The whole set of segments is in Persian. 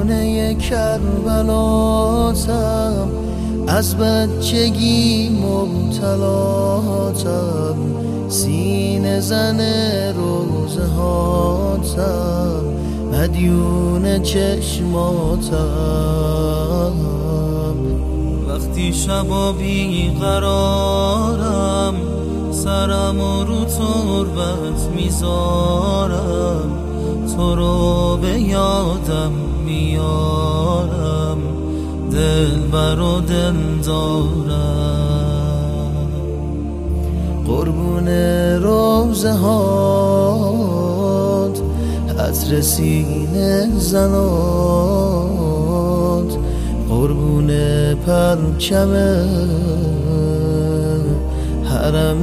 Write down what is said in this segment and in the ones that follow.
خونه کربلاتم، از بچگی مبتلاتم، سینه زن روزه هاتم، مدیون چشماتم. وقتی شبا بی قرارم، سرم رو تربت میذارم، تو رو به یادم میارم، دل برو دل دارم. قربون روزه هات، عطر سینه زنات، قربون پرچم حرم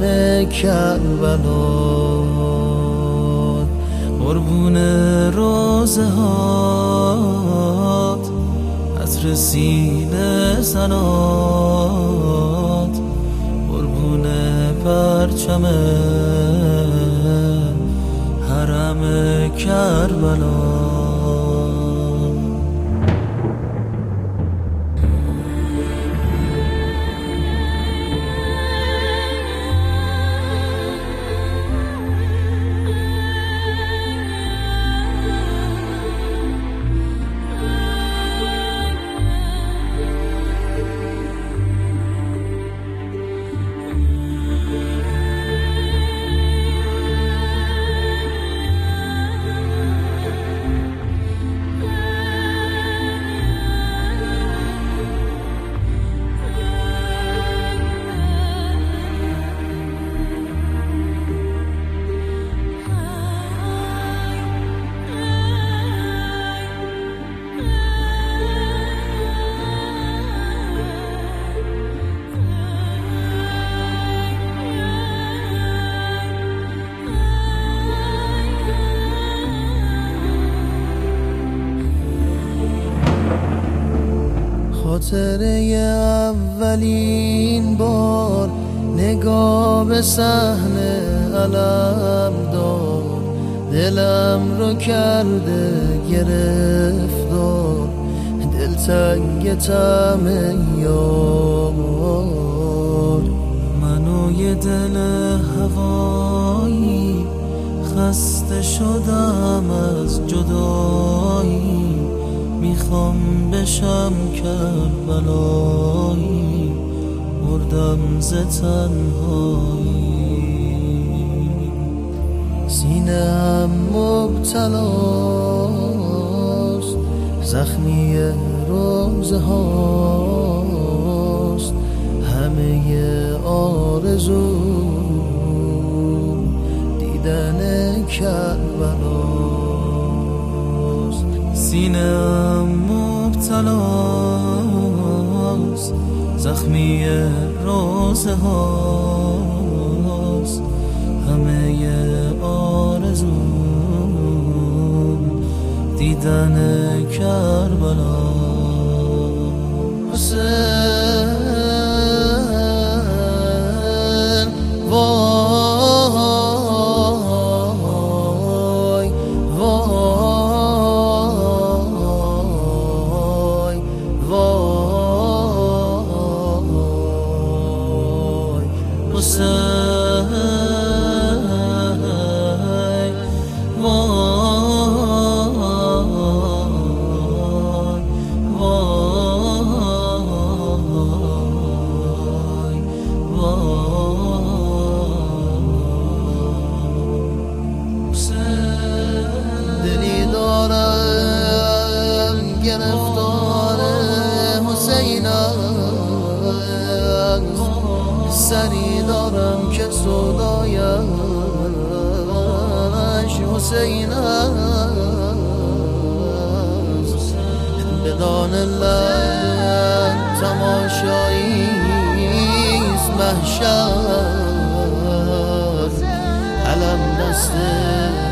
کربلا، قربون روزه هات، عطر سینه زنات، قربون پرچم حرم کربلا. خاطره اولین بار، نگاه به صحنه علم دار، دلم رو کرده گرفتار، دلتنگ طعم یار. منو یه دل هوایی، خسته شدم از جدایی، میخوام بشم کربلایی، مردم ز تنهایی. سینه هم مبتلاست، زخمی روزه هاست، همه آرزوم دیدن کربلاست. سینه‌ام مبتلاست، زخمی روزه هاست، همه آرزوم دیدن کربلا. حسین وای وای وای حسین دلی دارم گرفتار حسینم، سری دارم که سودایش حسینم، بدان الله تماشاییست محشر، علم دسته